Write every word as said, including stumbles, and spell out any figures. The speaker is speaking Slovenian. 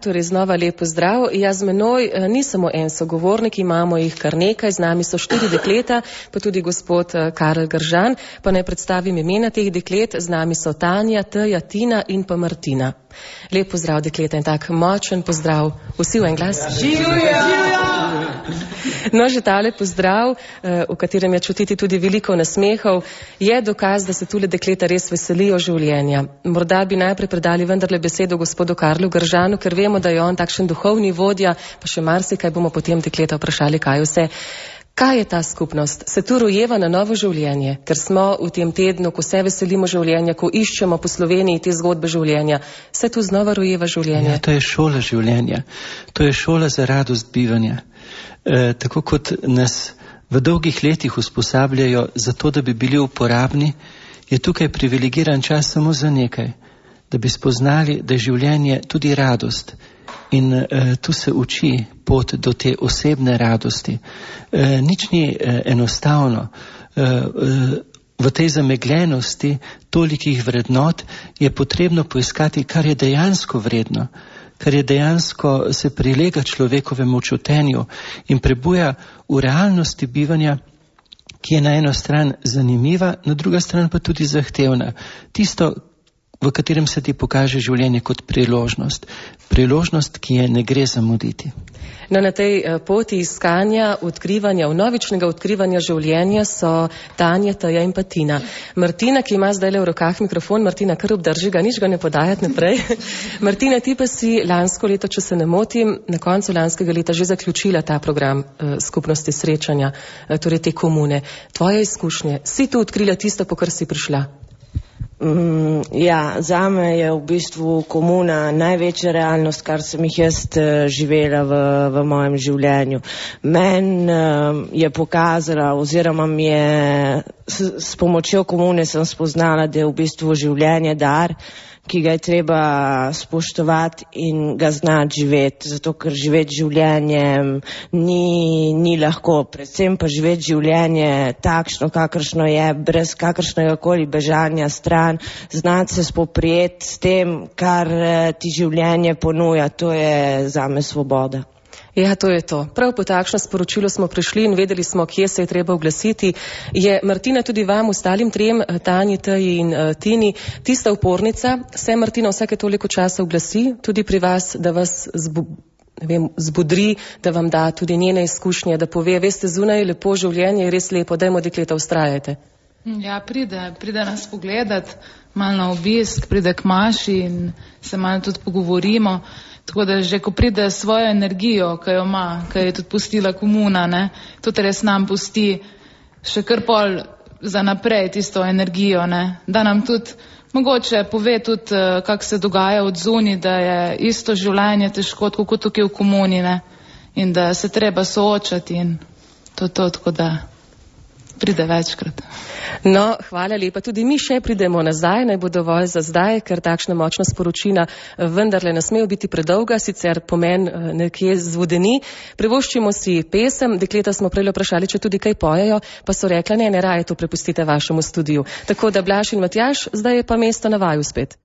torej znova lep pozdrav. Jaz z menoj ni samo en sogovornik, imamo jih kar nekaj, z nami so štiri dekleta, pa tudi gospod Karel Gržan, pa naj predstavim imena teh deklet, z nami so Tanja, Teja, Tina in pa Martina. Lep pozdrav dekleta in tak močen pozdrav, vsi v en glas. Živja! No, že tale pozdrav, v katerem je čutiti tudi veliko nasmehov, je dokaz, da se tule dekleta res veselijo življenja. Morda bi najprej predali vendarle besedo gospodu Karlu Gržanu, ker vemo, da je on takšen duhovni vodja, pa še marsikaj bomo potem dekleta vprašali, kaj vse. Kaj je ta skupnost? Se tu rojeva na novo življenje, ker smo v tem tednu, ko se veselimo življenja, ko iščemo po Sloveniji te zgodbe življenja, se tu znova rojeva življenje? Ja, to je šola življenja. To je šola za radost bivanja. E, tako kot nas v dolgih letih usposabljajo za to, da bi bili uporabni, je tukaj privilegiran čas samo za nekaj, da bi spoznali, da je življenje tudi radost. In e, tu se uči pot do te osebne radosti. E, nič ni e, enostavno. E, e, v tej zamegljenosti tolikih vrednot je potrebno poiskati, kar je dejansko vredno, kar je dejansko se prilega človekovemu čutenju in prebuja v realnosti bivanja, ki je na eno stran zanimiva, na druga stran pa tudi zahtevna. Tisto, v katerem se ti pokaže življenje kot priložnost. Priložnost, ki je ne gre zamuditi. No, na tej poti iskanja, odkrivanja, vnovičnega odkrivanja življenja so Tanja, Teja in pa Tina. Martina, ki ima zdaj le v rokah mikrofon, Martina, kar obdrži ga, nič ga ne podajati naprej. Martina, ti pa si lansko leto, če se ne motim, na koncu lanskega leta že zaključila ta program eh, skupnosti srečanja, eh, torej te komune. Tvoje izkušnje, si tu odkrila tisto, po kar si prišla? Mm, ja, zame je v bistvu komuna največja realnost, kar sem jih jaz uh, živela v, v mojem življenju. Meni uh, je pokazala oziroma mi je s, s pomočjo komune sem spoznala, da je v bistvu življenje dar, ki ga je treba spoštovati in ga znati živeti, zato ker živeti življenje ni, ni lahko, predvsem pa živeti življenje takšno, kakršno je, brez kakršnega koli bežanja stran, znati se spoprijeti s tem, kar ti življenje ponuja, to je zame svoboda. Ja, to je to. Prav po takšno sporočilo smo prišli in vedeli smo, kje se je treba oglasiti. Je Martina tudi vam, ostalim trem, Tanji, Teji in uh, Tini, tista upornica, se Martina vsake toliko časa oglasi, tudi pri vas, da vas zbu, ne vem, zbudri, da vam da tudi njene izkušnje, da pove, veste, zunaj je lepo življenje, je res lepo, dajmo dekleta, ustrajajte. Ja, pride, pride nas pogledat, malo na obisk, pride k Maši in se malo tudi pogovorimo. Tako da že ko pride svojo energijo, ki jo ima, ki je tudi pustila komuna, ne, tudi res nam pusti še kar pol za naprej tisto energijo, ne, da nam tudi mogoče pove tudi, kak se dogaja od zunaj, da je isto življenje težko, kot tukaj v komuni, ne, in da se treba soočati in to, to, tako da pride večkrat. No, hvala lepa. Tudi mi še pridemo nazaj, naj bo dovolj za zdaj, ker takšna močna sporočila vendarle ne smejo biti predolga, sicer pomen nekje zvodeni. Privoščimo si pesem, dekleta smo prej vprašali, če tudi kaj pojejo, pa so rekla, ne, ne raje to prepustite vašemu studiu. Tako da Blaž in Matjaž, zdaj je pa mesto na vaju spet.